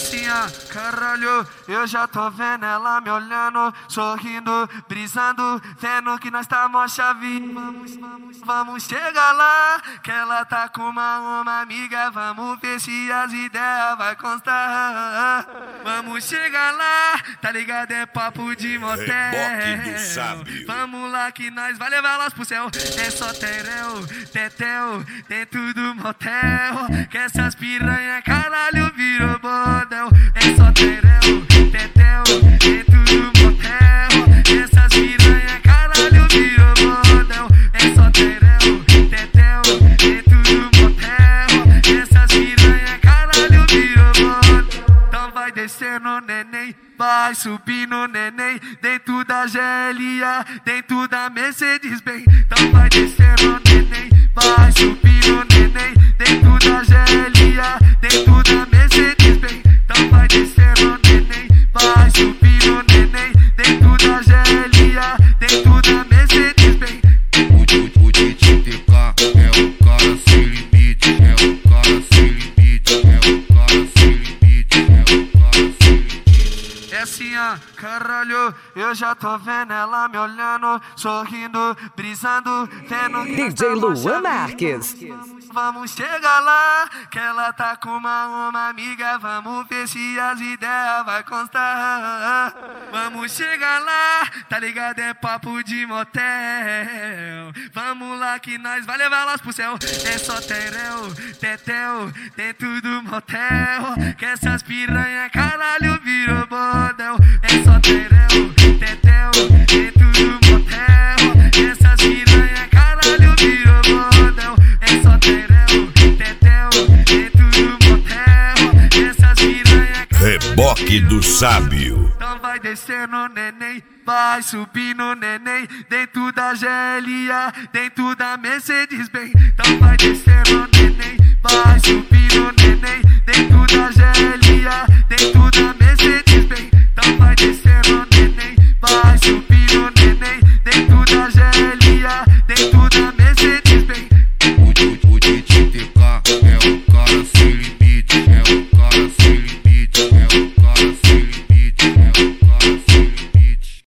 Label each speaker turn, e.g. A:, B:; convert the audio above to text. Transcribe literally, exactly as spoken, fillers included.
A: assim, ó, caralho, eu já tô vendo ela me olhando, sorrindo, brisando, vendo que nós tá mó chave. Vamos, vamos, vamos chegar lá, que ela tá com uma, uma amiga, vamos ver se as ideias vai constar. Vamos chegar lá, tá ligado? É papo de motel. Vamos lá que nós vai levar elas pro céu. É só tereu, tetel, dentro do motel, que essas piranha caralho virou bordel. É só tereu, tetel, dentro do motel, que essas piranha caralho virou bordel. É só tereu, tetel, dentro do motel, que essas piranha caralho virou bordel. Então vai descendo, neném, vai subindo, neném, dentro da G L A, dentro da Mercedes-Benz. Então vai descendo, neném, vai subindo, neném, dentro da G L A, dentro da Mercedes-Benz. Então vai descendo, neném, vai subindo, neném, dentro da G L A, dentro da Mercedes-Benz.
B: O, o, o D J T K é o cara sem limite, é o cara sem limite, é o cara sem limite, é o cara sem limite.
A: É assim, ó, caralho, eu já tô vendo ela me olhando, sorrindo, brisando, vendo que
C: D J Luan Marques.
A: Vamos chegar lá, que ela tá com uma, uma amiga, vamos ver se as ideias vai constar. Vamos chegar lá, tá ligado? É papo de motel. Vamos lá que nós vai levar elas pro céu. É só tereu, tetel, dentro do motel, que essas piranha caralho virou bordel. É só tereu, tetel, dentro do motel, que essas piranha caralho virou bordel. É só tereu, tetel, dentro do motel, que essas piranha
D: Reboque do Sábio.
A: Então vai descendo, neném, vai subindo, neném, dentro da G L A, dentro da Mercedes-Benz. Então vai descendo, neném, vai subindo, neném, dentro da G L A, dentro da Mercedes-Benz.